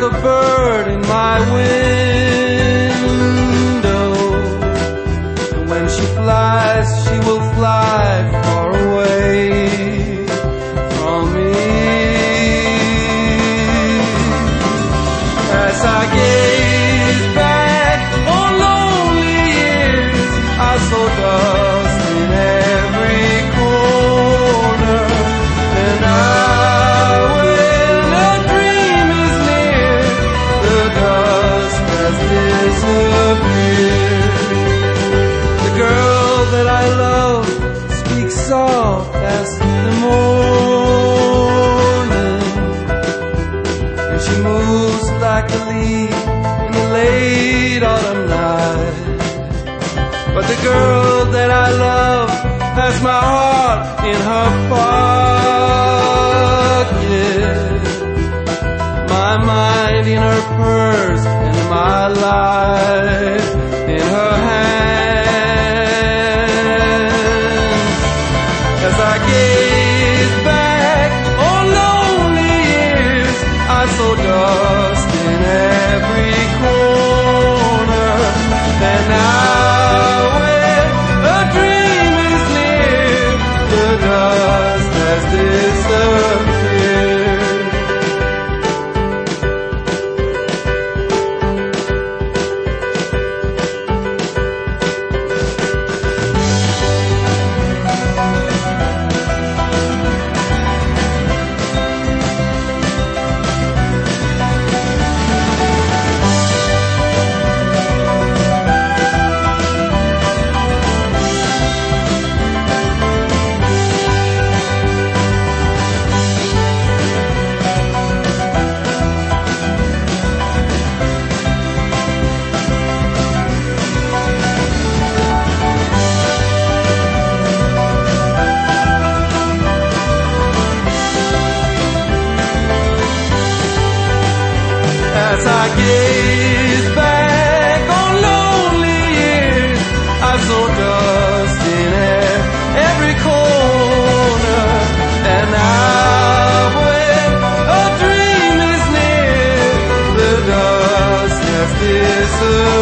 a bird in my window. And when she flies, she will fly far away from me. As I gaze back on lonely years, I saw dust in every corner. And when a dream is near, the dust has disappeared. The girl that I love speaks soft as the morning, and she moves like a leaf in the late autumn night. But the girl that I love has my heart in her pocket, my mind in her purse, and my life in her hands. As I gaze back on lonely years, I saw dust in every corner. And now when a dream is near, the dust has disappeared. As I gaze back on lonely years, I saw dust in every corner. And now when a dream is near, the dust has disappeared.